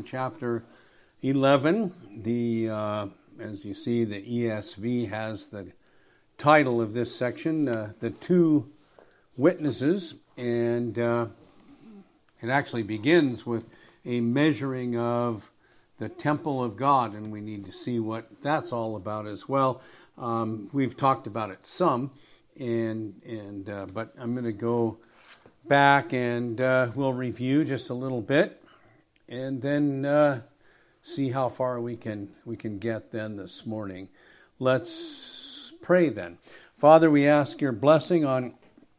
in chapter 11. As you see, the ESV has the title of this section, The Two Witnesses, and it actually begins with a measuring of the temple of God, and we need to see what that's all about as well. We've talked about it some, but I'm going to go back and we'll review just a little bit, and then see how far we can get then this morning. Let's pray then. Father, we ask your blessing on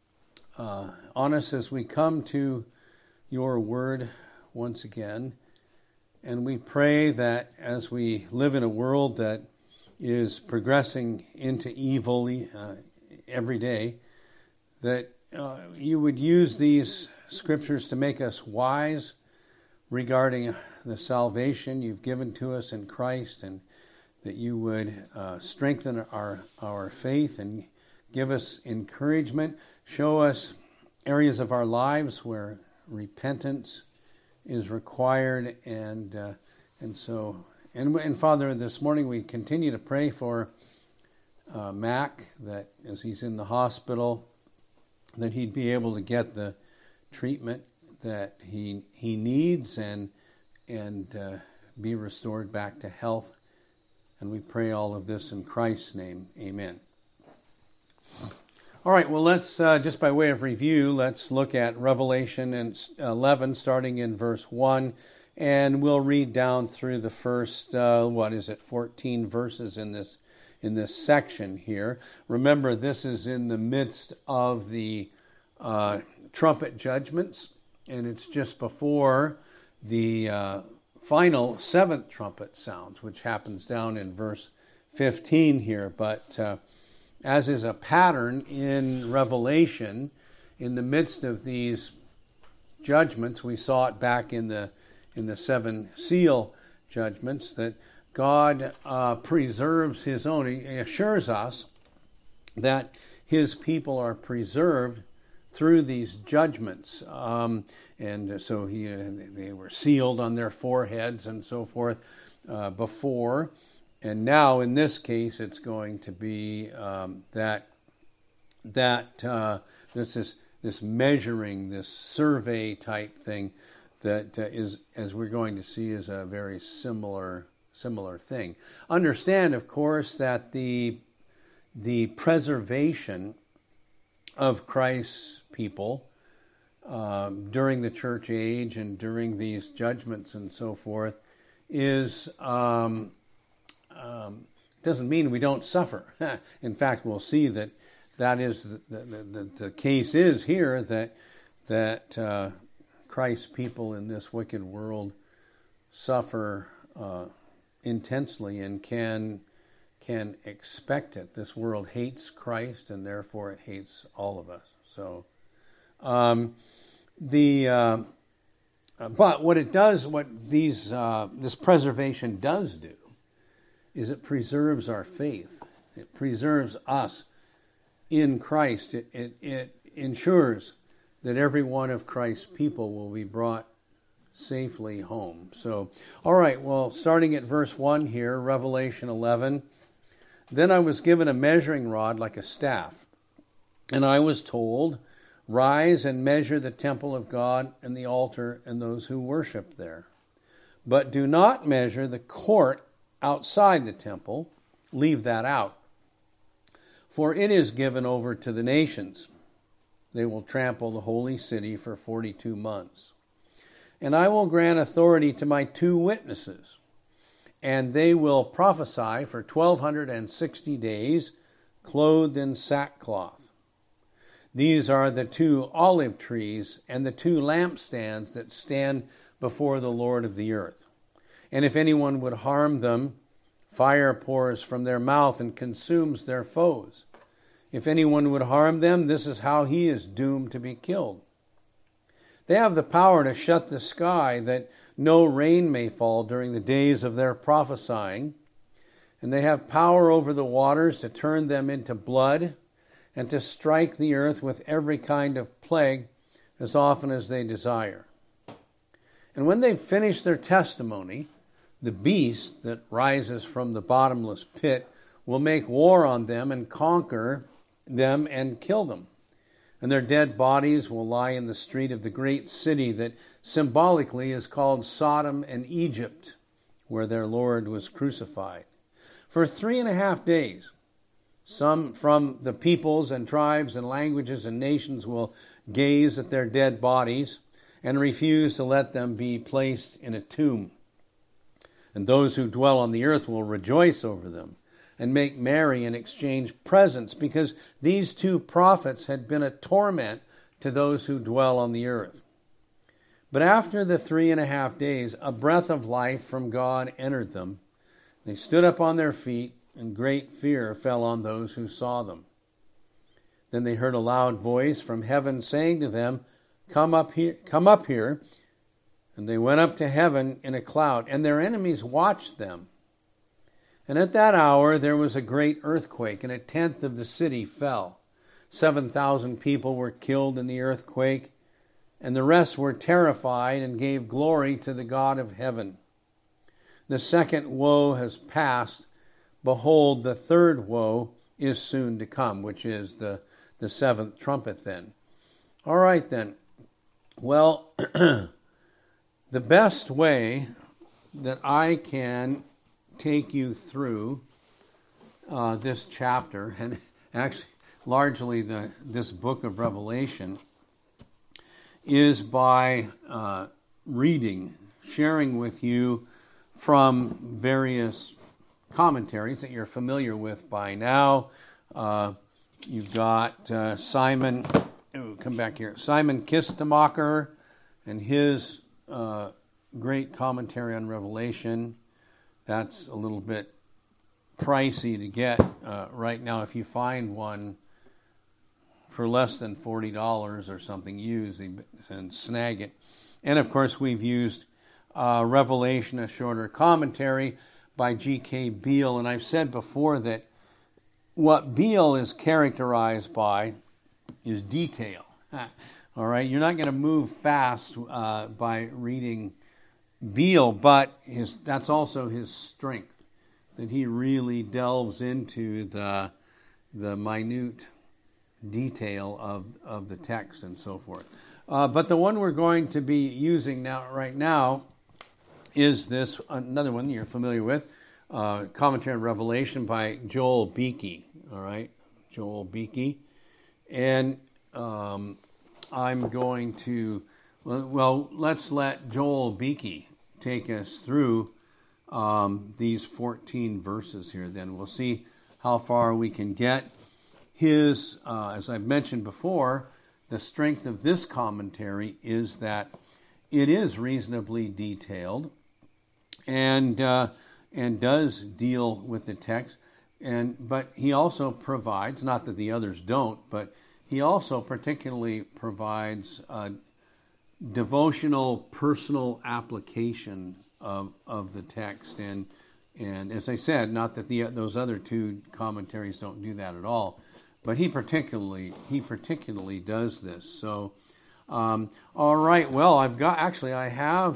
us as we come to your word once again, and we pray that as we live in a world that is progressing into evil every day, that you would use these scriptures to make us wise regarding the salvation you've given to us in Christ, and that you would strengthen our faith and give us encouragement, show us areas of our lives where repentance is required, and Father, this morning we continue to pray for Mac, that as he's in the hospital, that he'd be able to get the treatment that he needs and be restored back to health. And we pray all of this in Christ's name. Amen. All right, well, let's, just by way of review, let's look at Revelation 11, starting in verse 1, and we'll read down through the first, 14 verses in this section here. Remember, this is in the midst of the trumpet judgments, and it's just before the final seventh trumpet sounds, which happens down in verse 15 here. But as is a pattern in Revelation, in the midst of these judgments, we saw it back in the seven seal judgments, that God preserves his own. He assures us that his people are preserved through these judgments. And so they were sealed on their foreheads and so forth before. And now in this case, it's going to be this measuring, this survey type thing that is, as we're going to see, is a very similar thing. Understand, of course, that the preservation of Christ's people during the church age and during these judgments and so forth is doesn't mean we don't suffer. In fact, we'll see that is the case is here, that Christ's people in this wicked world suffer intensely and can expect it. This world hates Christ, and therefore it hates all of us. So, but what it does, this preservation does do, is it preserves our faith. It preserves us in Christ. It ensures that every one of Christ's people will be brought safely home. So, all right, well, starting at verse 1 here, Revelation 11. Then I was given a measuring rod like a staff, and I was told, rise and measure the temple of God and the altar and those who worship there. But do not measure the court outside the temple. Leave that out. For it is given over to the nations. They will trample the holy city for 42 months. And I will grant authority to my two witnesses, and they will prophesy for 1,260 days, clothed in sackcloth. These are the two olive trees and the two lampstands that stand before the Lord of the earth. And if anyone would harm them, fire pours from their mouth and consumes their foes. If anyone would harm them, this is how he is doomed to be killed. They have the power to shut the sky that no rain may fall during the days of their prophesying. And they have power over the waters to turn them into blood and to strike the earth with every kind of plague as often as they desire. And when they've finished their testimony, the beast that rises from the bottomless pit will make war on them and conquer them and kill them. And their dead bodies will lie in the street of the great city that symbolically is called Sodom and Egypt, where their Lord was crucified. For 3.5 days, some from the peoples and tribes and languages and nations will gaze at their dead bodies and refuse to let them be placed in a tomb. And those who dwell on the earth will rejoice over them and make merry and exchange presents, because these two prophets had been a torment to those who dwell on the earth. But after the 3.5 days, a breath of life from God entered them. They stood up on their feet, and great fear fell on those who saw them. Then they heard a loud voice from heaven saying to them, Come up here. And they went up to heaven in a cloud, and their enemies watched them. And at that hour there was a great earthquake, and 1/10 of the city fell. 7,000 people were killed in the earthquake, and the rest were terrified and gave glory to the God of heaven. The second woe has passed. Behold, the third woe is soon to come, which is the seventh trumpet then. All right then. Well, the best way that I can take you through this chapter, and actually largely this book of Revelation, is by sharing with you from various commentaries that you're familiar with by now. You've got Simon Kistemacher and his great commentary on Revelation. That's a little bit pricey to get right now. If you find one for less than $40 or something used, and snag it. And of course, we've used Revelation, a shorter commentary by G.K. Beale. And I've said before that what Beale is characterized by is detail. All right, you're not going to move fast by reading Beale, but that's also his strength, that he really delves into the minute detail of the text and so forth. But the one we're going to be using right now is this, another one you're familiar with, Commentary on Revelation by Joel Beeke. All right, Joel Beeke. And I'm going to, let's let Joel Beeke take us through these 14 verses here. Then we'll see how far we can get. His, as I've mentioned before, the strength of this commentary is that it is reasonably detailed and does deal with the text. But he also provides, not that the others don't, but he also particularly provides a devotional, personal application of the text. And as I said, not that those other two commentaries don't do that at all, but he particularly does this. So, all right. Well, I have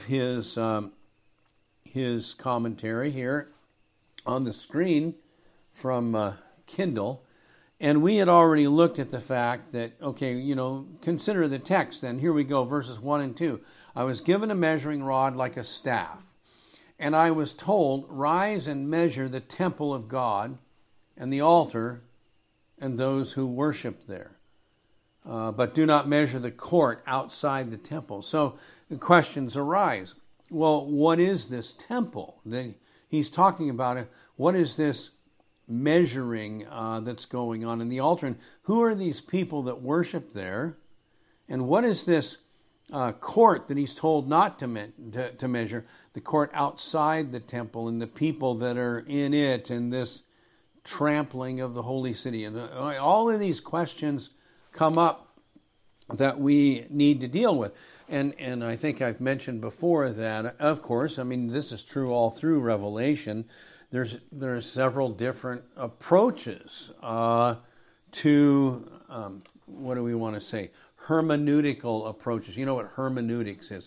his commentary here on the screen from Kindle. And we had already looked at the fact that, consider the text. Then here we go, verses 1 and 2. I was given a measuring rod like a staff, and I was told, rise and measure the temple of God and the altar and those who worship there. But do not measure the court outside the temple. So the questions arise. Well, what is this temple? He's talking about it. What is this measuring that's going on in the altar? And who are these people that worship there? And what is this court that he's told not to measure? The court outside the temple and the people that are in it, and this trampling of the holy city. And all of these questions come up that we need to deal with. And I think I've mentioned before that, of course, this is true all through Revelation. There's several different approaches to, what do we want to say, hermeneutical approaches. You know what hermeneutics is?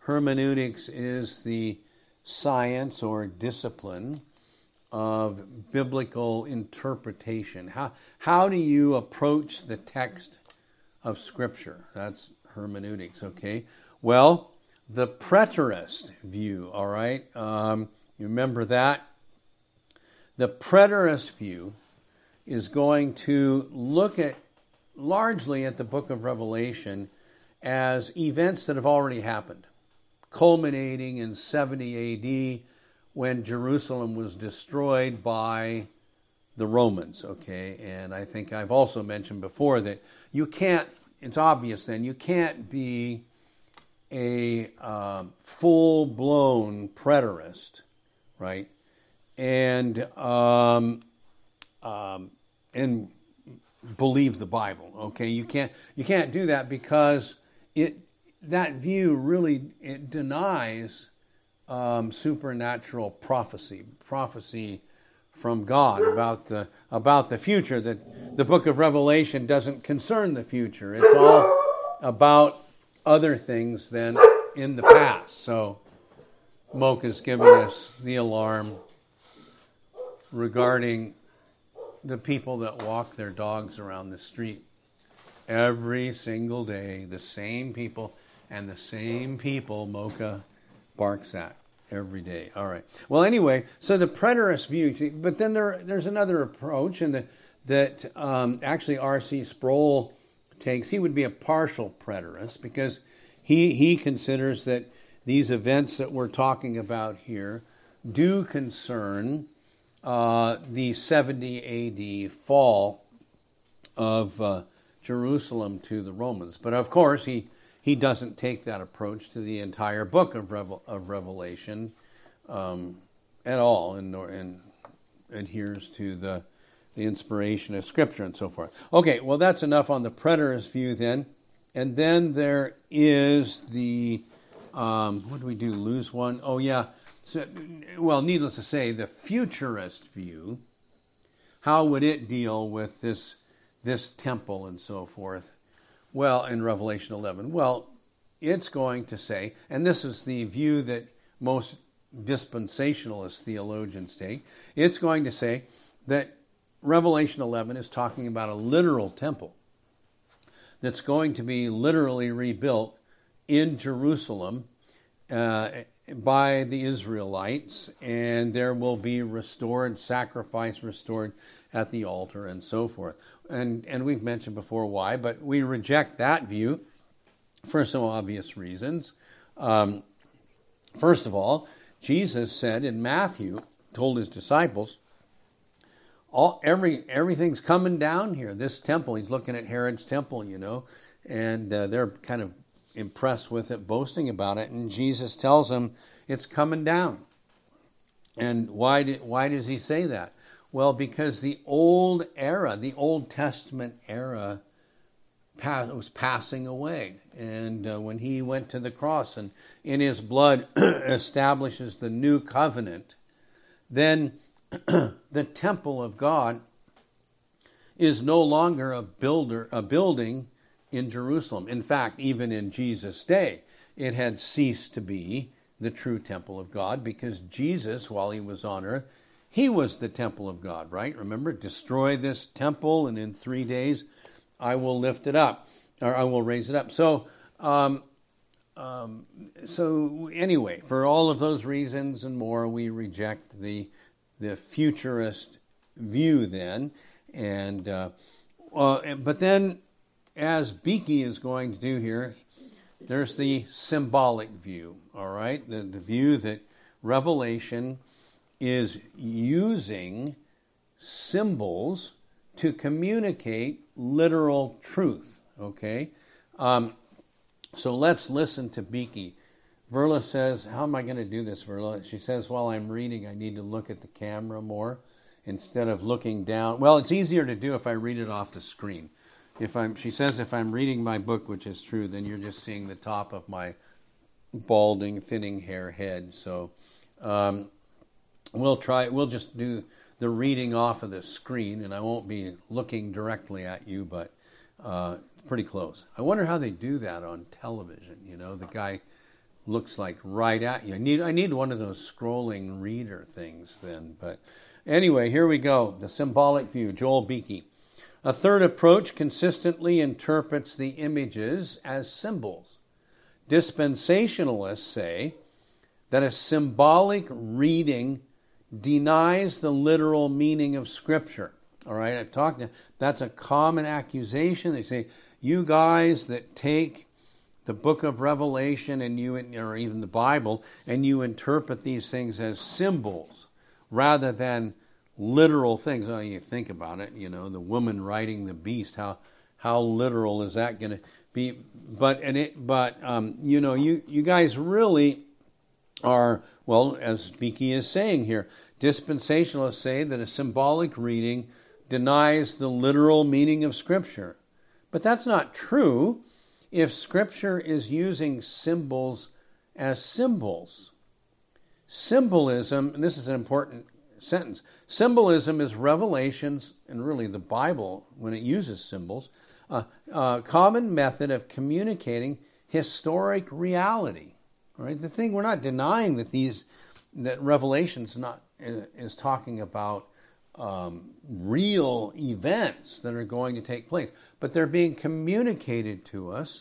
Hermeneutics is the science or discipline of biblical interpretation. How do you approach the text of Scripture? That's hermeneutics, okay? Well, the preterist view, all right? You remember that? The preterist view is going to look largely at the book of Revelation as events that have already happened, culminating in 70 AD when Jerusalem was destroyed by the Romans, okay? And I think I've also mentioned before that it's obvious then, you can't be a full-blown preterist, right? And believe the Bible, okay? You can't do that because that view really denies supernatural prophecy from God about the future. That the book of Revelation doesn't concern the future. It's all about other things than in the past. So Mocha's giving us the alarm regarding the people that walk their dogs around the street every single day. The same people and the same people Mocha barks at every day. All right. Well, anyway, so the preterist view, but then there's another approach, and that actually R.C. Sproul takes. He would be a partial preterist because he considers that these events that we're talking about here do concern the 70 A.D. fall of Jerusalem to the Romans. But of course, he doesn't take that approach to the entire book of Revelation at all, and adheres to the inspiration of Scripture and so forth. Okay, well, that's enough on the preterist view then. And then there is the, what do we do, lose one? Oh, yeah. So, well, needless to say, the futurist view, how would it deal with this temple and so forth? Well, in Revelation 11, well, it's going to say, and this is the view that most dispensationalist theologians take, it's going to say that Revelation 11 is talking about a literal temple that's going to be literally rebuilt in Jerusalem by the Israelites, and there will be sacrifice restored at the altar and so forth. And we've mentioned before why, but we reject that view for some obvious reasons. First of all, Jesus said in Matthew, told his disciples, everything's coming down here. This temple, he's looking at Herod's temple, and they're kind of impressed with it, boasting about it, and Jesus tells them it's coming down. And why does he say that? Well, because the Old Testament era was passing away. And when he went to the cross and in his blood establishes the new covenant, then the temple of God is no longer a building in Jerusalem. In fact, even in Jesus' day, it had ceased to be the true temple of God, because Jesus, while he was on earth, he was the temple of God, right? Remember, destroy this temple, and in 3 days I will lift it up, or I will raise it up. So anyway, for all of those reasons and more, we reject the futurist view then. And but then, as Beeke is going to do here, there's the symbolic view, all right? The view that Revelation is using symbols to communicate literal truth, okay? So let's listen to Beeke. Verla says, how am I going to do this, Verla? She says, while I'm reading, I need to look at the camera more instead of looking down. Well, it's easier to do if I read it off the screen. She says if I'm reading my book, which is true, then you're just seeing the top of my balding, thinning hair head. So we'll just do the reading off of the screen, and I won't be looking directly at you, but pretty close. I wonder how they do that on television. The guy looks like right at you. I need one of those scrolling reader things then. But anyway, here we go. The symbolic view, Joel Beeke. A third approach consistently interprets the images as symbols. Dispensationalists say that a symbolic reading denies the literal meaning of Scripture. All right, that's a common accusation. They say, you guys that take the book of Revelation or even the Bible, and you interpret these things as symbols rather than literal things. Oh, you think about it, the woman riding the beast, how literal is that going to be? But you guys really are, well, as Beeke is saying here, dispensationalists say that a symbolic reading denies the literal meaning of Scripture. But that's not true if Scripture is using symbols as symbols. Symbolism, and this is an important sentence, symbolism is Revelation's, and really the Bible, when it uses symbols, a common method of communicating historic reality. All right? The thing, we're not denying that Revelation's is talking about real events that are going to take place, but they're being communicated to us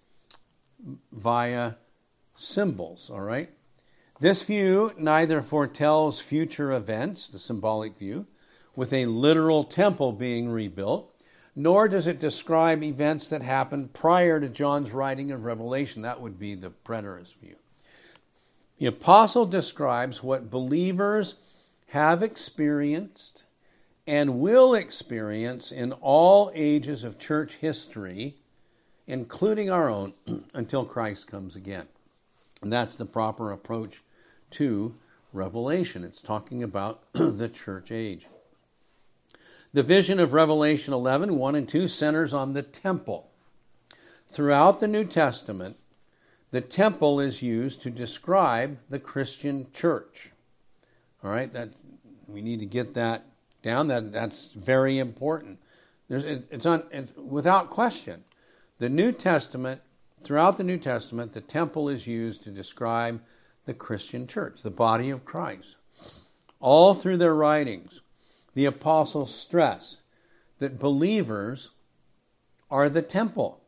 via symbols, all right? This view neither foretells future events, the symbolic view, with a literal temple being rebuilt, nor does it describe events that happened prior to John's writing of Revelation. That would be the preterist view. The apostle describes what believers have experienced and will experience in all ages of church history, including our own, until Christ comes again. And that's the proper approach to Revelation. It's talking about the church age. The vision of Revelation 11, 1 and 2 centers on the temple. Throughout the New Testament, the temple is used to describe the Christian church. All right, we need to get that down. That's very important. It's without question. The New Testament, throughout the New Testament, the temple is used to describe the Christian church, the body of Christ. All through their writings, the apostles stress that believers are the temple.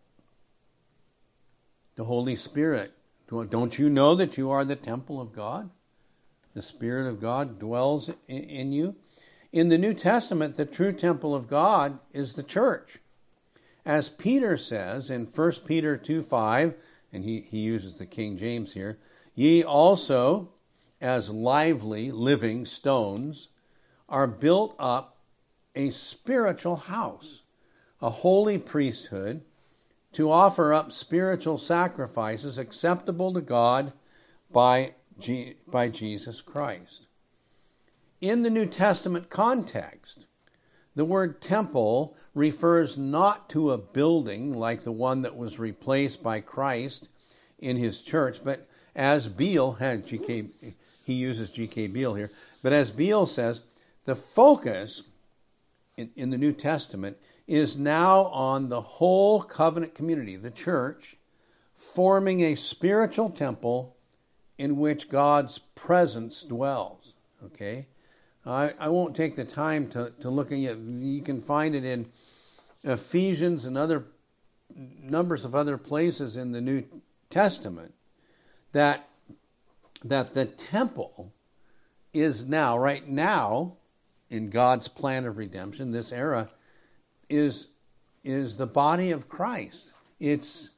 The Holy Spirit. Don't you know that you are the temple of God? The Spirit of God dwells in you. In the New Testament, the true temple of God is the church. As Peter says in 1 Peter 2:5, and he uses the King James here, ye also, as lively, living stones, are built up a spiritual house, a holy priesthood, to offer up spiritual sacrifices acceptable to God by Jesus Christ. In the New Testament context, the word temple refers not to a building like the one that was replaced by Christ in his church, but as Beale he uses G.K. Beale here, but as Beale says, the focus in the New Testament is now on the whole covenant community, the church, forming a spiritual temple in which God's presence dwells. Okay? I won't take the time to look at it. You can find it in Ephesians and other numbers of other places in the New Testament that the temple is now, right now, in God's plan of redemption, this era, is the body of Christ. It's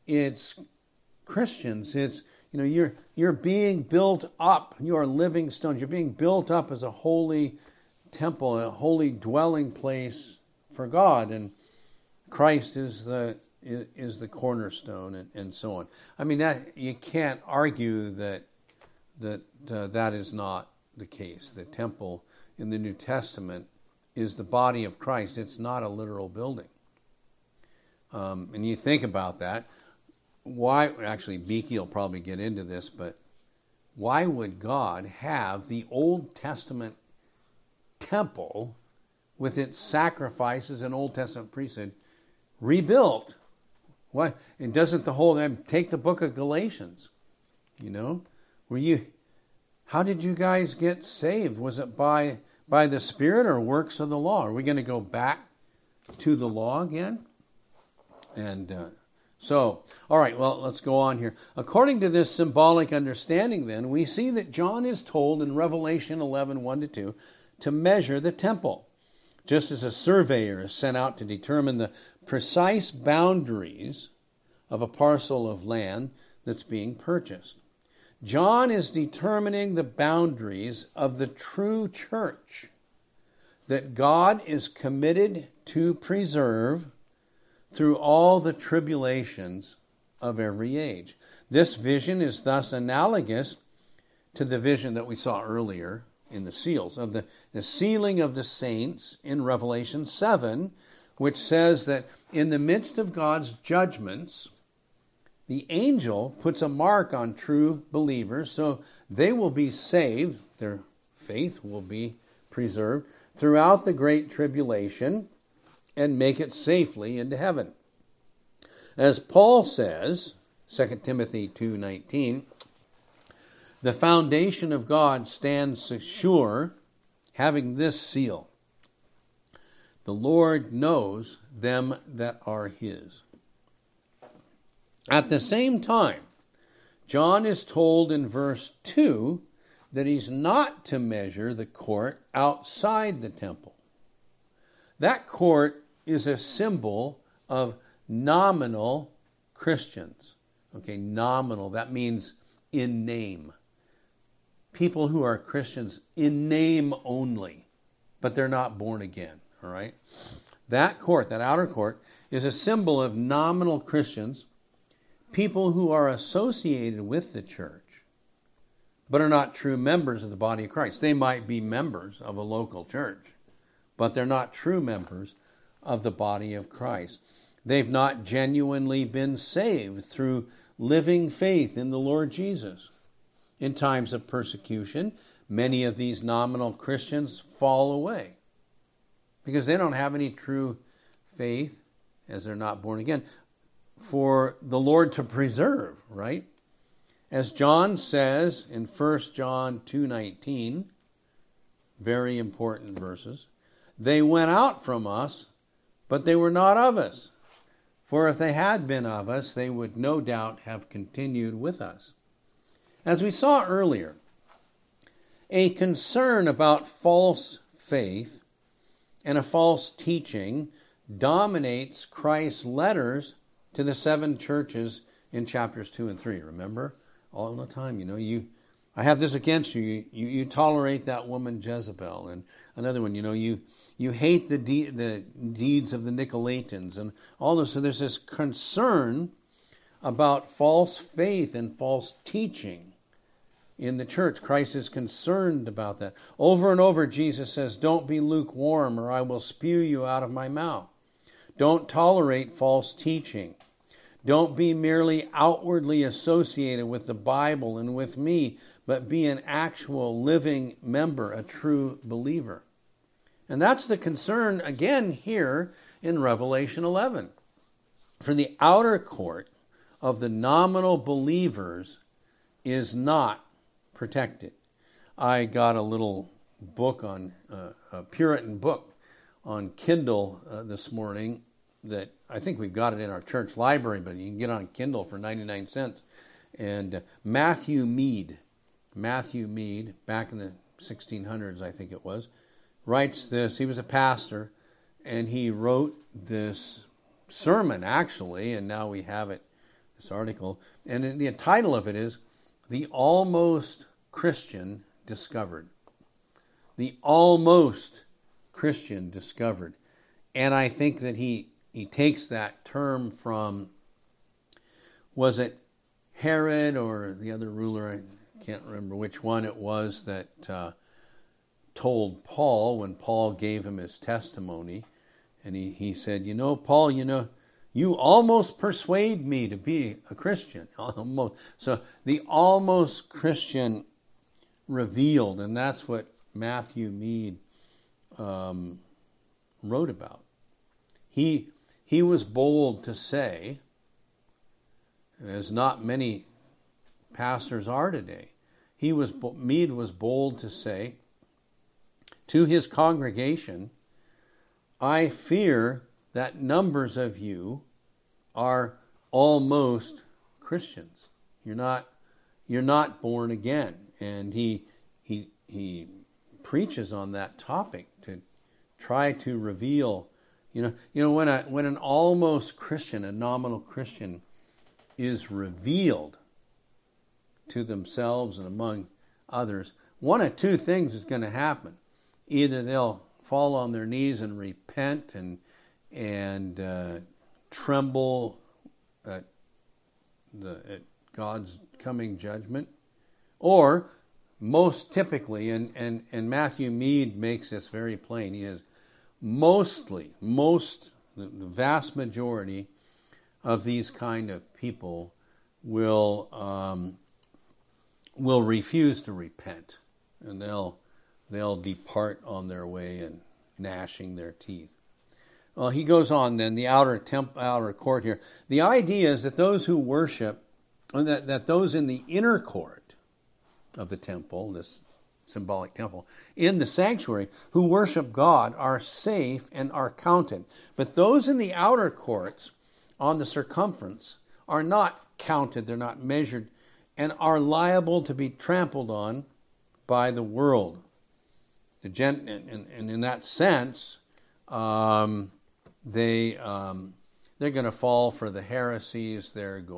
Christians. It's you're being built up. You are living stones. You're being built up as a holy temple, a holy dwelling place for God, and Christ is the cornerstone, and so on. I mean, that you can't argue that is not the case. The temple in the New Testament is the body of Christ. It's not a literal building. And you think about that. Why? Actually, Beeke will probably get into this, but why would God have the Old Testament temple with its sacrifices and Old Testament priesthood rebuilt? Why? And doesn't take the book of Galatians. How did you guys get saved? Was it by the Spirit or works of the law? Are we going to go back to the law again? And all right, well, let's go on here. According to this symbolic understanding, then, we see that John is told in Revelation 11, 1-2, to measure the temple, just as a surveyor is sent out to determine the precise boundaries of a parcel of land that's being purchased. John is determining the boundaries of the true church that God is committed to preserve through all the tribulations of every age. This vision is thus analogous to the vision that we saw earlier in the seals, of the sealing of the saints in Revelation 7, which says that in the midst of God's judgments, the angel puts a mark on true believers, so they will be saved, their faith will be preserved throughout the great tribulation and make it safely into heaven. As Paul says, 2 Timothy 2:19, the foundation of God stands secure, having this seal: the Lord knows them that are his. At the same time, John is told in verse 2 that he's not to measure the court outside the temple. That court is a symbol of nominal Christians. Okay, nominal, that means in name. People who are Christians in name only, but they're not born again, all right? That court, that outer court, is a symbol of nominal Christians, people who are associated with the church, but are not true members of the body of Christ. They might be members of a local church, but they're not true members of the body of Christ. They've not genuinely been saved through living faith in the Lord Jesus. In times of persecution, many of these nominal Christians fall away because they don't have any true faith, as they're not born again, for the Lord to preserve, right? As John says in 1 John 2:19, very important verses, they went out from us, but they were not of us. For if they had been of us, they would no doubt have continued with us. As we saw earlier, a concern about false faith and a false teaching dominates Christ's letters to the 7 churches in chapters 2 and 3. Remember? All the time, I have this against you. You tolerate that woman Jezebel. And another one, you hate the deeds of the Nicolaitans and all this. So there's this concern about false faith and false teaching in the church. Christ is concerned about that. Over and over, Jesus says, don't be lukewarm or I will spew you out of my mouth. Don't tolerate false teaching. Don't be merely outwardly associated with the Bible and with me, but be an actual living member, a true believer. And that's the concern, again, here in Revelation 11. For the outer court of the nominal believers is not protected. I got a little book on, a Puritan book on Kindle this morning that I think we've got it in our church library, but you can get it on Kindle for 99 cents. And Matthew Mead, back in the 1600s, I think it was, writes this. He was a pastor, and he wrote this sermon, actually, and now we have it, this article. And the title of it is The Almost Christian Discovered. The Almost Christian Discovered. And I think that he takes that term from, was it Herod or the other ruler? I can't remember which one it was that told Paul when Paul gave him his testimony. And he said, Paul, you almost persuade me to be a Christian. Almost. So the almost Christian revealed, and that's what Matthew Mead wrote about. He was bold to say, as not many pastors are today. Meade was bold to say to his congregation, I fear that numbers of you are almost Christians. You're not born again. And he preaches on that topic to try to reveal, when an almost Christian, a nominal Christian, is revealed to themselves and among others, one of two things is going to happen. Either they'll fall on their knees and repent and tremble at God's coming judgment, or most typically, and Matthew Meade makes this very plain, he is the vast majority of these kind of people will refuse to repent, and they'll depart on their way and gnashing their teeth. Well, he goes on then, the outer court here. The idea is that those who worship, that those in the inner court of the temple, this symbolic temple, in the sanctuary, who worship God are safe and are counted. But those in the outer courts on the circumference are not counted, they're not measured, and are liable to be trampled on by the world. And in that sense, they're going to fall for the heresies.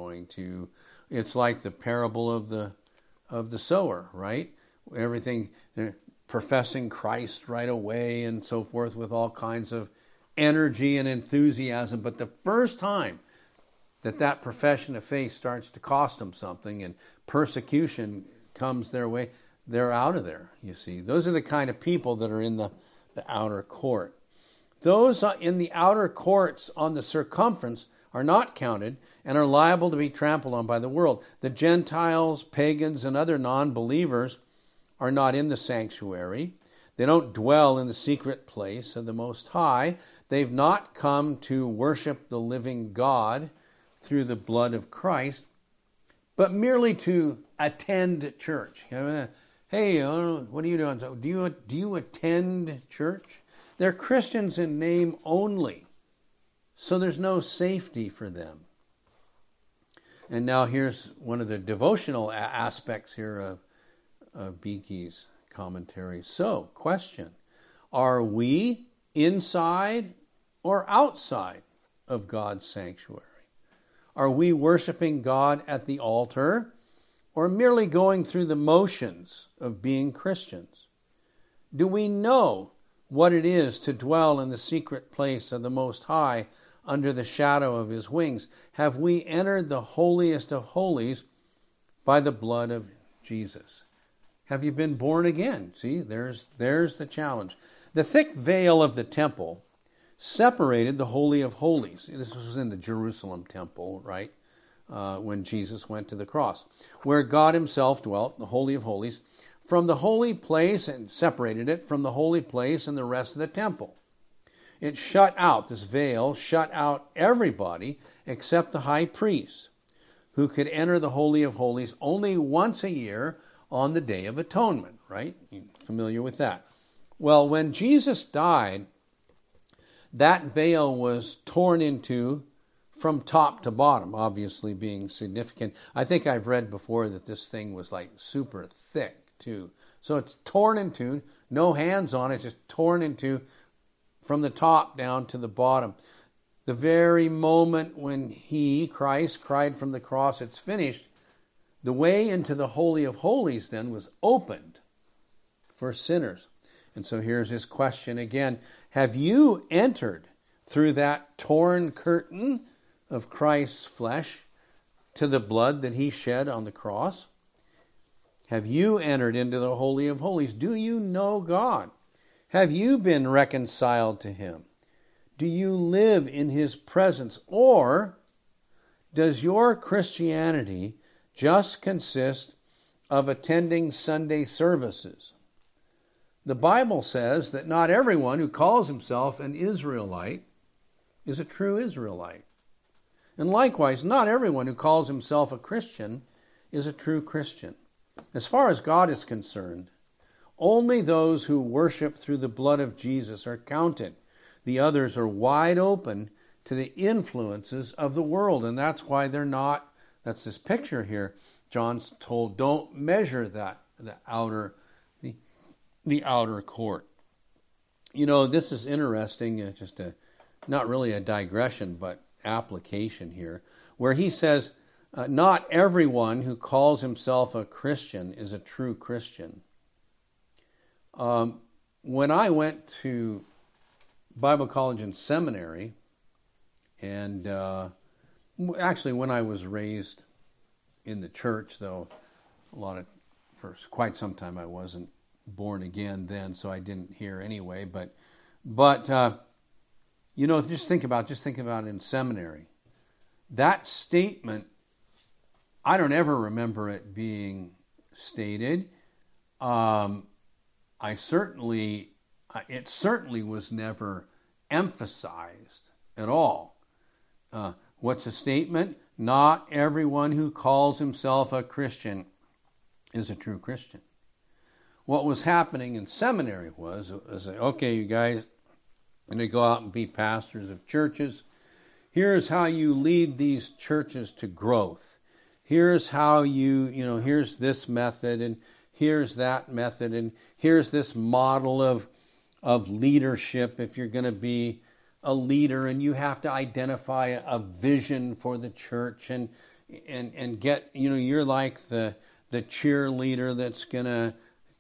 It's like the parable of the sower, right? Everything, professing Christ right away and so forth with all kinds of energy and enthusiasm. But the first time that profession of faith starts to cost them something and persecution comes their way, they're out of there, you see. Those are the kind of people that are in the outer court. Those in the outer courts on the circumference are not counted and are liable to be trampled on by the world. The Gentiles, pagans, and other non-believers are not in the sanctuary. They don't dwell in the secret place of the Most High. They've not come to worship the living God through the blood of Christ, but merely to attend church. Hey, what are you doing? Do you attend church? They're Christians in name only, so there's no safety for them. And now here's one of the devotional aspects here of Beeke's commentary. So, question, are we inside or outside of God's sanctuary? Are we worshiping God at the altar or merely going through the motions of being Christians? Do we know what it is to dwell in the secret place of the Most High under the shadow of His wings? Have we entered the holiest of holies by the blood of Jesus? Have you been born again? See, there's the challenge. The thick veil of the temple separated the Holy of Holies. This was in the Jerusalem temple, right? When Jesus went to the cross, where God Himself dwelt, the Holy of Holies, from the holy place, and separated it from the holy place and the rest of the temple. It shut out, this veil shut out everybody except the high priest, who could enter the Holy of Holies only once a year on the Day of Atonement, right? You're familiar with that. Well, when Jesus died, that veil was torn into from top to bottom, obviously being significant. I think I've read before that this thing was like super thick too. So it's torn into, no hands on it, just torn into from the top down to the bottom. The very moment when Christ, cried from the cross, it's finished, the way into the Holy of Holies then was opened for sinners. And so here's his question again. Have you entered through that torn curtain of Christ's flesh to the blood that He shed on the cross? Have you entered into the Holy of Holies? Do you know God? Have you been reconciled to Him? Do you live in His presence? Or does your Christianity just consist of attending Sunday services? The Bible says that not everyone who calls himself an Israelite is a true Israelite. And likewise, not everyone who calls himself a Christian is a true Christian. As far as God is concerned, only those who worship through the blood of Jesus are counted. The others are wide open to the influences of the world, and that's why they're not. That's this picture here. John's told, don't measure the outer court. You know, this is interesting. Not really a digression, but application here, where he says, not everyone who calls himself a Christian is a true Christian. When I went to Bible college and seminary, and actually when I was raised in the church, though for quite some time I wasn't born again then, so I didn't hear anyway. But you know, just think about in seminary. That statement, I don't ever remember it being stated. It certainly was never emphasized at all. What's the statement? Not everyone who calls himself a Christian is a true Christian. What was happening in seminary was okay, you guys, and they go out and be pastors of churches. Here's how you lead these churches to growth. Here's how here's this method, and here's that method, and here's this model of leadership if you're going to be a leader, and you have to identify a vision for the church and get, you're like the cheerleader that's going to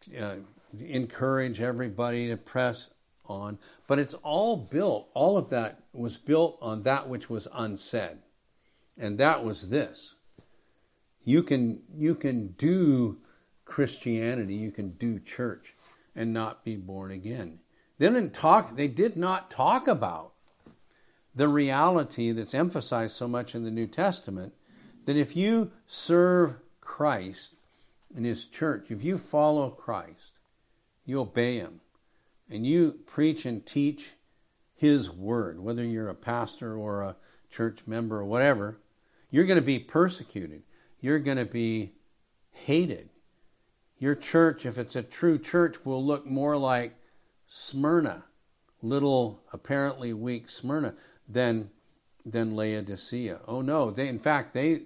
encourage everybody to press on. But it's all of that was built on that which was unsaid. And that was this. You can do Christianity, you can do church and not be born again. They did not talk about the reality that's emphasized so much in the New Testament, that if you serve Christ in His church, if you follow Christ, you obey Him, and you preach and teach His word, whether you're a pastor or a church member or whatever, you're going to be persecuted. You're going to be hated. Your church, if it's a true church, will look more like Smyrna, little, apparently weak Smyrna, than Laodicea. Oh no, they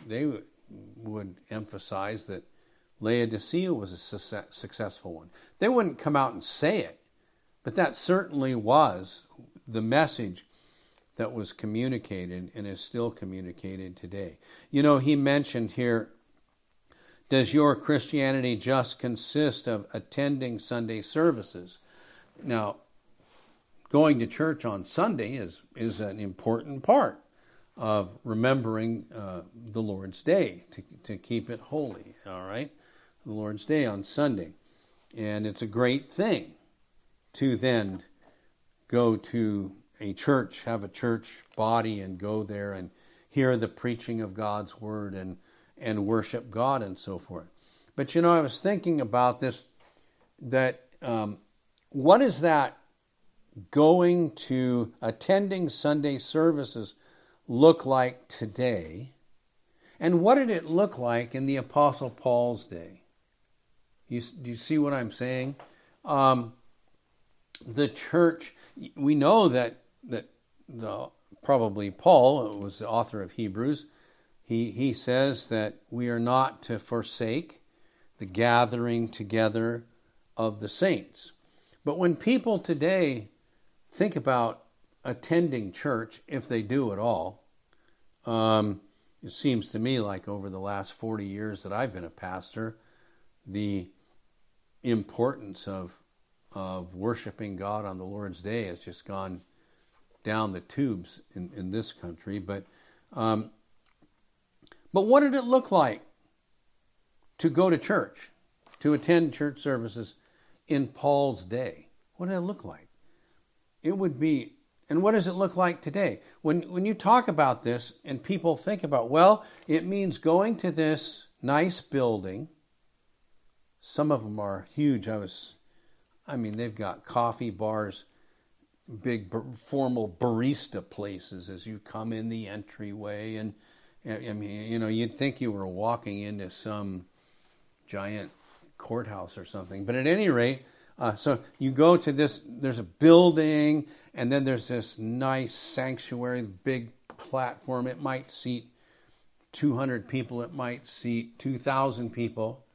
would emphasize that Laodicea was a successful one. They wouldn't come out and say it, but that certainly was the message that was communicated and is still communicated today. He mentioned here, does your Christianity just consist of attending Sunday services? Now, going to church on Sunday is an important part of remembering the Lord's Day, to keep it holy, all right? The Lord's Day on Sunday. And it's a great thing to then go to a church, have a church body, and go there and hear the preaching of God's Word and worship God and so forth. But I was thinking about this, that what is that going to attending Sunday services look like today? And what did it look like in the Apostle Paul's day? Do you see what I'm saying? The church, we know that probably Paul was the author of Hebrews. He says that we are not to forsake the gathering together of the saints. But when people today think about attending church, if they do at all, it seems to me like over the last 40 years that I've been a pastor, the importance of worshiping God on the Lord's Day has just gone down the tubes in this country. But what did it look like to go to church, to attend church services in Paul's day? What did it look like? It would be, and what does it look like today? When you talk about this and people think about, well, it means going to this nice building. Some of them are huge. They've got coffee bars, big formal barista places as you come in the entryway, I mean, you'd think you were walking into some giant courthouse or something. But at any rate, so you go to this, there's a building, and then there's this nice sanctuary, big platform. It might seat 200 people. It might seat 2,000 people.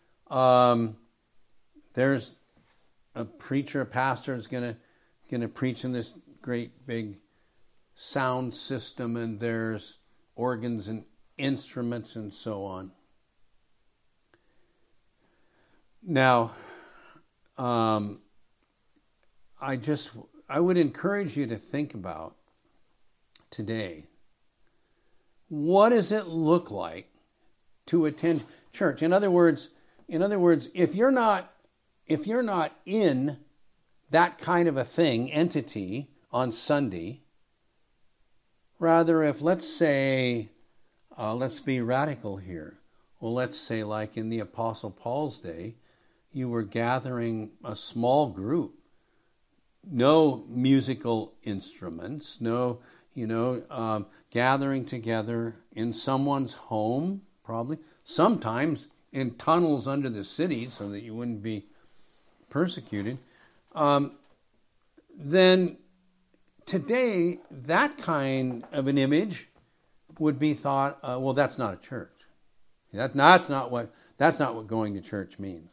There's a preacher, a pastor is going to preach in this great big sound system, and there's organs and instruments and so on. Now, I would encourage you to think about today, what does it look like to attend church? In other words, if you're not in that kind of a thing, entity, on Sunday, rather if, let's say, let's be radical here. Well, let's say like in the Apostle Paul's day, you were gathering a small group, no musical instruments, no, gathering together in someone's home, probably, sometimes in tunnels under the city so that you wouldn't be persecuted. Then today, that kind of an image would be thought, well, that's not a church. That's not what going to church means.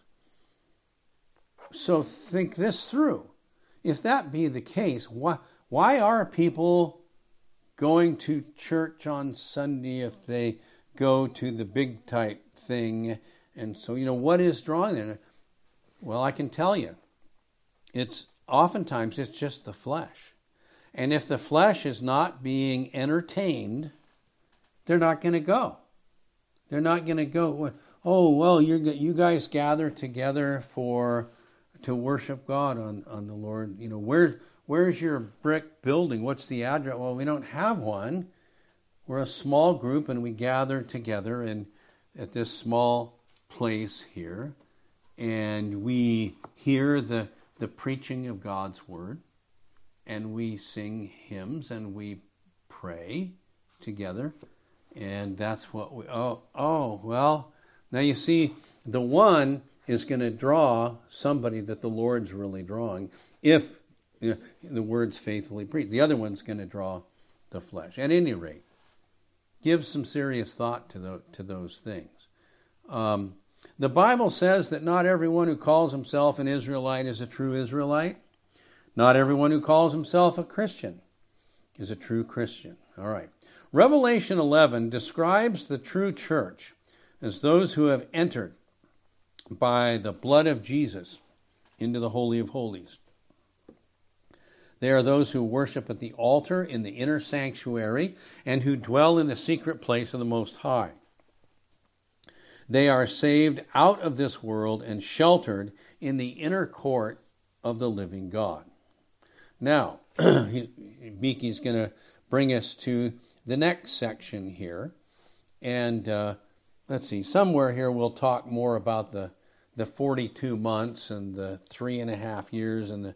So think this through. If that be the case, why are people going to church on Sunday if they go to the big type thing? And so, what is drawing them? Well, I can tell you, oftentimes it's just the flesh. And if the flesh is not being entertained, they're not going to go. They're not going to go, oh, well, you guys gather together to worship God on the Lord. Where's your brick building? What's the address? Well, we don't have one. We're a small group, and we gather together at this small place here, and we hear the preaching of God's word, and we sing hymns, and we pray together, and that's what well, now you see, the one is going to draw somebody that the Lord's really drawing if the word's faithfully preached. The other one's going to draw the flesh. At any rate, give some serious thought to those things. The Bible says that not everyone who calls himself an Israelite is a true Israelite. Not everyone who calls himself a Christian is a true Christian. All right. Revelation 11 describes the true church as those who have entered by the blood of Jesus into the Holy of Holies. They are those who worship at the altar in the inner sanctuary and who dwell in the secret place of the Most High. They are saved out of this world and sheltered in the inner court of the living God. Now, Miki's going to bring us to the next section here. And let's see, somewhere here we'll talk more about the 42 months and the 3.5 years and the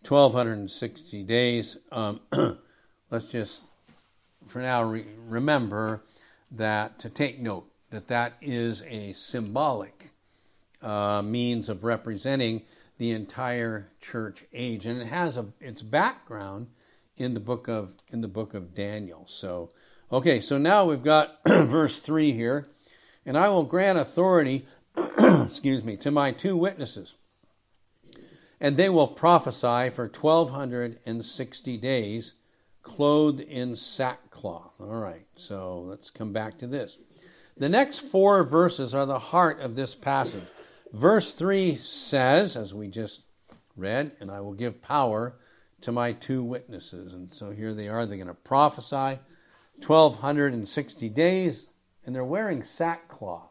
1,260 days. Let's just, for now, remember that, to take note, that is a symbolic means of representing the entire church age, and it has its background in the book of Daniel. So, okay, so now we've got verse 3 here, and I will grant authority, to my 2 witnesses, and they will prophesy for 1,260 days, clothed in sackcloth. All right, so let's come back to this. The next 4 verses are the heart of this passage. Verse 3 says, as we just read, and I will give power to my 2 witnesses. And so here they are. They're going to prophesy 1,260 days, and they're wearing sackcloth.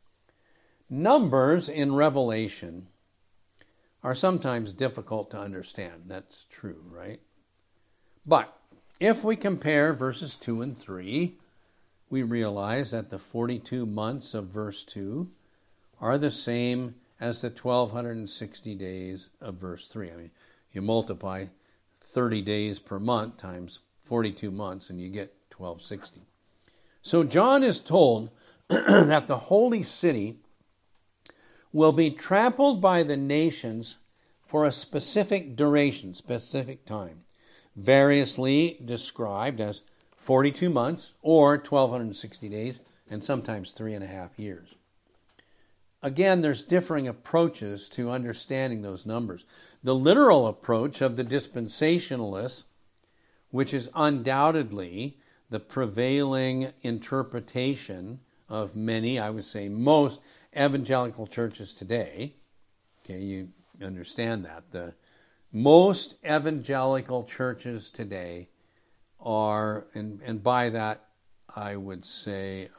Numbers in Revelation are sometimes difficult to understand. That's true, right? But if we compare verses 2 and 3, we realize that the 42 months of verse 2 are the same as the 1,260 days of verse 3. I mean, you multiply 30 days per month times 42 months and you get 1,260. So John is told that the holy city will be trampled by the nations for a specific duration, specific time, variously described as 42 months or 1,260 days, and sometimes 3.5 years. Again, there's differing approaches to understanding those numbers. The literal approach of the dispensationalists, which is undoubtedly the prevailing interpretation of many, I would say most, evangelical churches today. Okay, you understand that. The most evangelical churches today are, and by that I would say,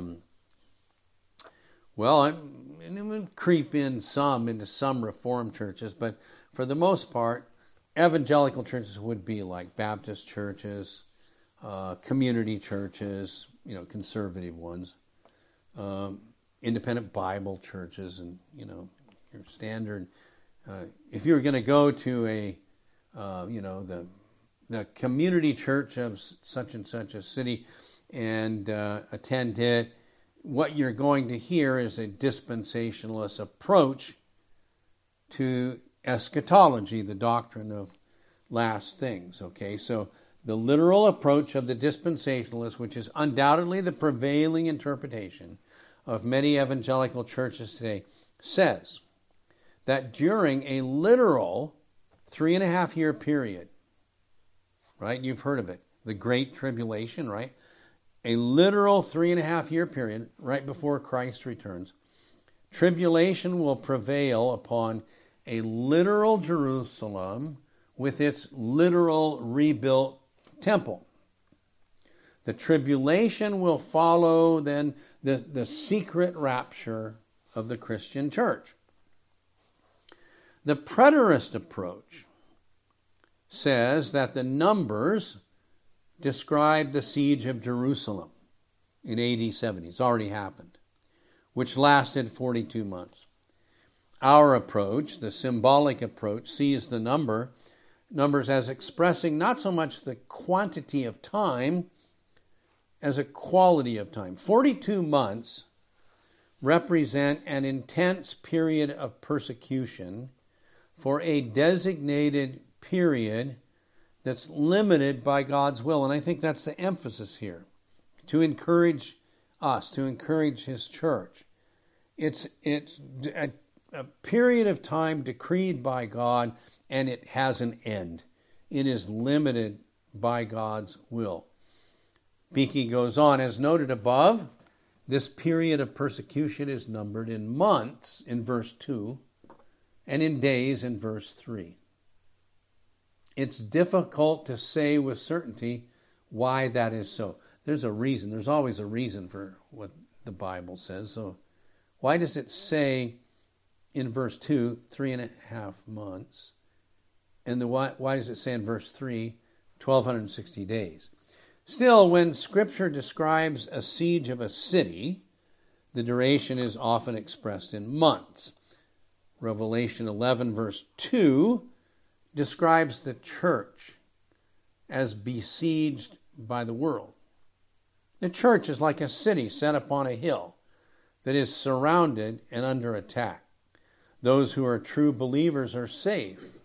and it would creep into some Reformed churches, but for the most part, evangelical churches would be like Baptist churches, community churches, conservative ones, independent Bible churches, and your standard. If you were going to go to the community church of such and such a city and attend it, what you're going to hear is a dispensationalist approach to eschatology, the doctrine of last things. Okay, so the literal approach of the dispensationalist, which is undoubtedly the prevailing interpretation of many evangelical churches today, says that during a literal 3.5-year period, right? You've heard of it, the Great Tribulation, right? A literal 3.5-year period right before Christ returns. Tribulation will prevail upon a literal Jerusalem with its literal rebuilt temple. The tribulation will follow then the secret rapture of the Christian church. The preterist approach says that the numbers describe the siege of Jerusalem in AD 70. It's already happened, which lasted 42 months. Our approach, the symbolic approach, sees the numbers as expressing not so much the quantity of time as a quality of time. 42 months represent an intense period of persecution for a designated period that's limited by God's will. And I think that's the emphasis here, to encourage us, to encourage His church. It's a period of time decreed by God, and it has an end. It is limited by God's will. Beeke goes on, as noted above, this period of persecution is numbered in months in verse 2 and in days in verse 3. It's difficult to say with certainty why that is so. There's a reason. There's always a reason for what the Bible says. So why does it say in verse 2, 3.5 months? And why does it say in verse 3, 1,260 days? Still, when Scripture describes a siege of a city, the duration is often expressed in months. Revelation 11, verse 2, describes the church as besieged by the world. The church is like a city set upon a hill that is surrounded and under attack. Those who are true believers are safe,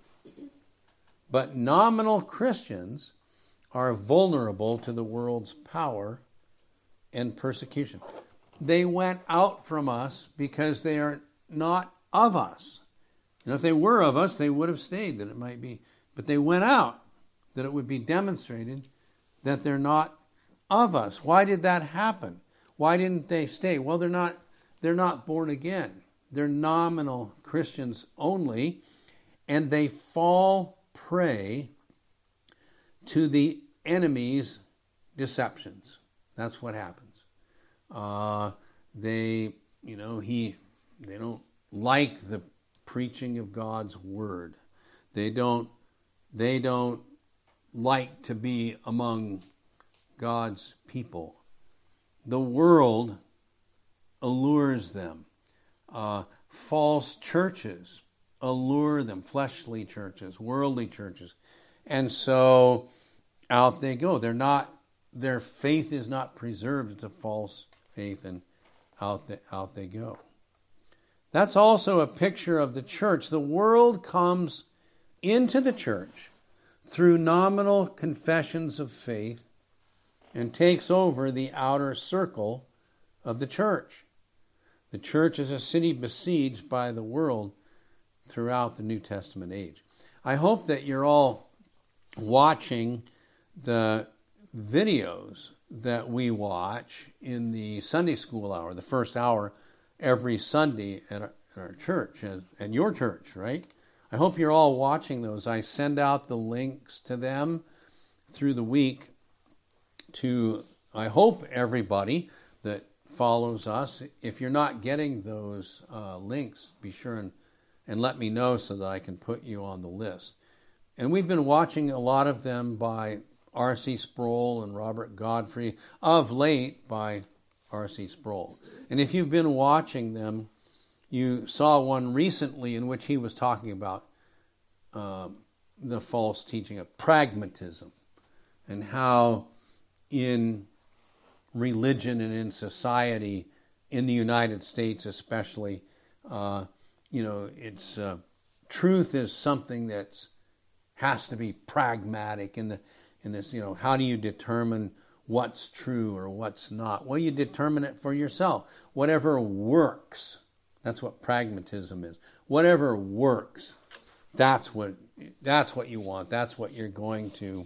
but nominal Christians are vulnerable to the world's power and persecution. They went out from us because they are not of us. And if they were of us, they would have stayed, that it might be. But they went out, that it would be demonstrated that they're not of us. Why did that happen? Why didn't they stay? Well, they're not born again. They're nominal Christians only, and they fall prey to the enemy's deceptions. That's what happens. They don't like the preaching of God's word. They don't like to be among God's people. The world allures them. False churches allure them, fleshly churches, worldly churches. And so out they go. They're not their faith is not preserved. It's a false faith, and out they go. That's also a picture of the church. The world comes into the church through nominal confessions of faith and takes over the outer circle of the church. The church is a city besieged by the world throughout the New Testament age. I hope that you're all watching the videos that we watch in the Sunday school hour, the first hour every Sunday at our church and your church, right? I hope you're all watching those. I send out the links to them through the week to, I hope, everybody that follows us. If you're not getting those links, be sure and let me know so that I can put you on the list. And we've been watching a lot of them by R.C. Sproul and Robert Godfrey, of late by R.C. Sproul. And if you've been watching them, you saw one recently in which he was talking about the false teaching of pragmatism and how in religion and in society, in the United States especially, it's truth is something that has to be pragmatic in this, how do you determine what's true or what's not? Well, you determine it for yourself. Whatever works, that's what pragmatism is. Whatever works, that's what you want. That's what you're going to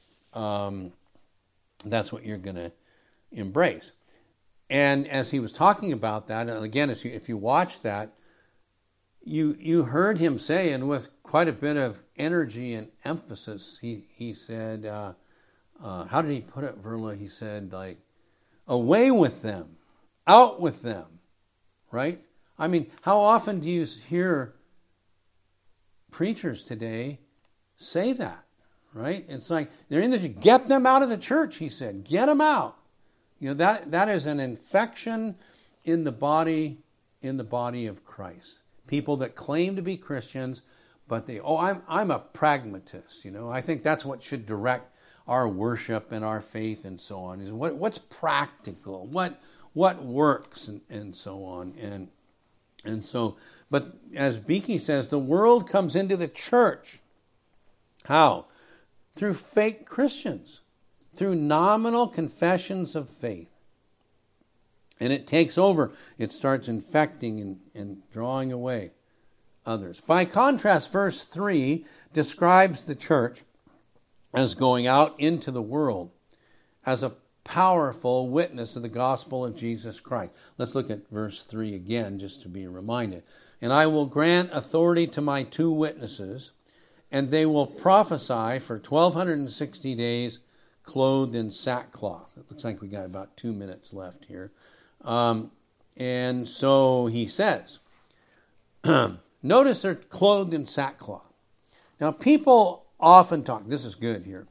embrace. And as he was talking about that, and again, if you watch that, you heard him say, and with quite a bit of energy and emphasis, he said, how did he put it, Verla? He said, like, away with them, out with them, right? I mean, how often do you hear preachers today say that, right? It's like, they're in the, get them out of the church, he said, get them out. That is an infection in the body of Christ. People that claim to be Christians, but I'm a pragmatist, I think that's what should direct our worship and our faith and so on, is what's practical, what works and so on. And so, but as Beeke says, the world comes into the church. How? Through fake Christians, through nominal confessions of faith. And it takes over. It starts infecting and drawing away others. By contrast, verse 3 describes the church as going out into the world as a powerful witness of the gospel of Jesus Christ. Let's look at verse 3 again, just to be reminded. And I will grant authority to my 2 witnesses, and they will prophesy for 1,260 days, clothed in sackcloth. It looks like we got about 2 minutes left here. And so he says, notice they're clothed in sackcloth. Now, people often talk, this is good here.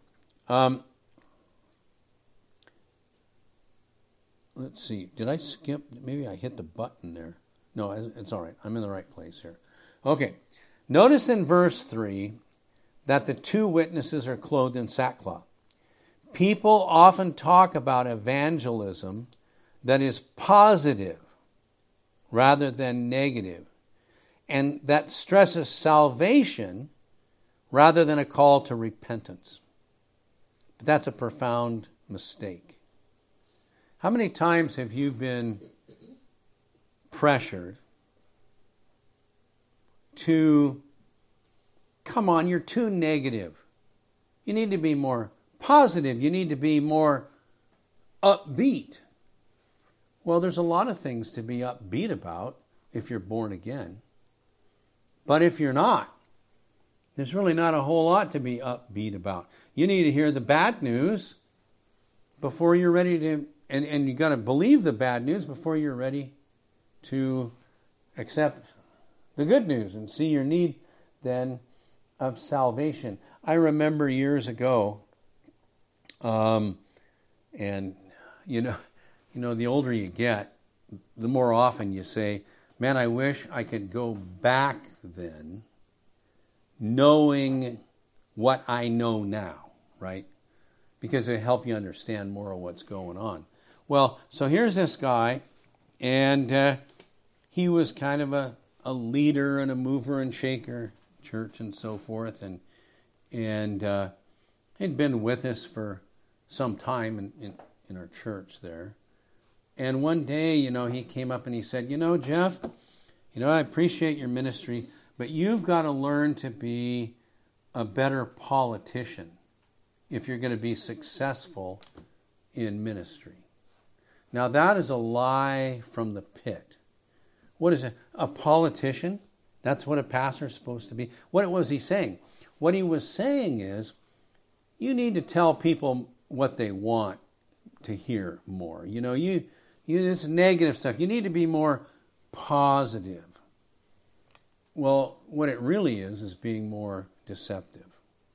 Let's see, did I skip? Maybe I hit the button there. No, it's all right. I'm in the right place here. Okay, notice in verse 3 that the 2 witnesses are clothed in sackcloth. People often talk about evangelism that is positive rather than negative, and that stresses salvation rather than a call to repentance. But that's a profound mistake. How many times have you been pressured to, come on, you're too negative. You need to be more positive. You need to be more upbeat. Well, there's a lot of things to be upbeat about if you're born again. But if you're not, there's really not a whole lot to be upbeat about. You need to hear the bad news before you're ready to, and you got to believe the bad news before you're ready to accept the good news and see your need then of salvation. I remember years ago, and the older you get, the more often you say, man, I wish I could go back then knowing what I know now, right? because it help you understand more of what's going on. Well, so here's this guy, and he was kind of a leader and a mover and shaker, church and so forth, and he'd been with us for some time in our church there. And one day, he came up and he said, Jeff, I appreciate your ministry, but you've got to learn to be a better politician if you're going to be successful in ministry. Now that is a lie from the pit. What is a politician? That's what a pastor is supposed to be. What was he saying? What he was saying is, you need to tell people what they want to hear more. You this negative stuff. You need to be more positive. Well, what it really is being more deceptive.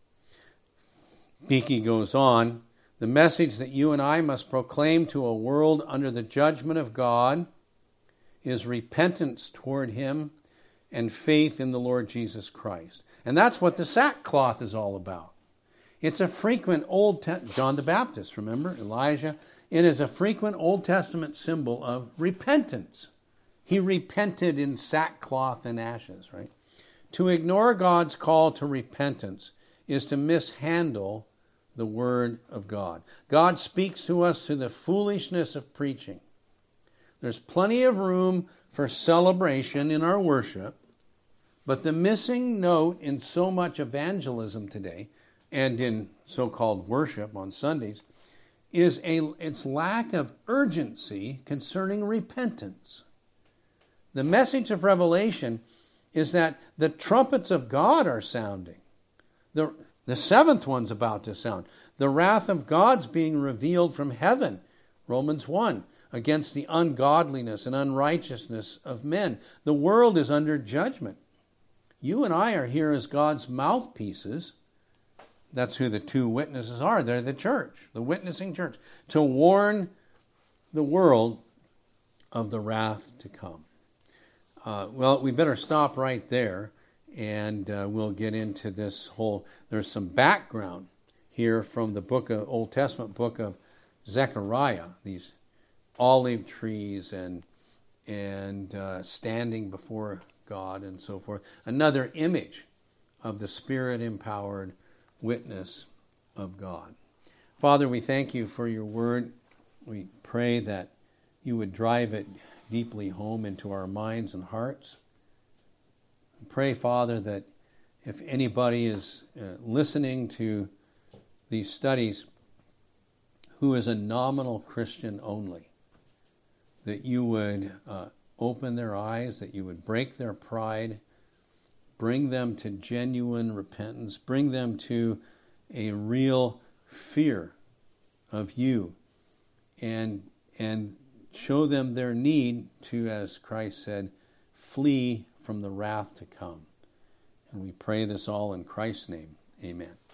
Beeke goes on, the message that you and I must proclaim to a world under the judgment of God is repentance toward Him and faith in the Lord Jesus Christ. And that's what the sackcloth is all about. It's a frequent John the Baptist, remember, Elijah? It is a frequent Old Testament symbol of repentance. He repented in sackcloth and ashes, right? To ignore God's call to repentance is to mishandle the Word of God. God speaks to us through the foolishness of preaching. There's plenty of room for celebration in our worship, but the missing note in so much evangelism today and in so-called worship on Sundays is its lack of urgency concerning repentance. The message of Revelation is that the trumpets of God are sounding. The seventh one's about to sound. The wrath of God's being revealed from heaven, Romans 1, against the ungodliness and unrighteousness of men. The world is under judgment. You and I are here as God's mouthpieces. That's who the two witnesses are. They're the church, the witnessing church, to warn the world of the wrath to come. Well, we better stop right there, and we'll get into this whole... There's some background here from the Old Testament book of Zechariah, these olive trees and standing before God and so forth. Another image of the Spirit-empowered witness of God. Father, we thank you for your word. We pray that you would drive it deeply home into our minds and hearts. We pray, Father, that if anybody is listening to these studies who is a nominal Christian only, that you would open their eyes, that you would break their pride, bring them to genuine repentance, bring them to a real fear of you, and show them their need to, as Christ said, flee from the wrath to come. And we pray this all in Christ's name. Amen.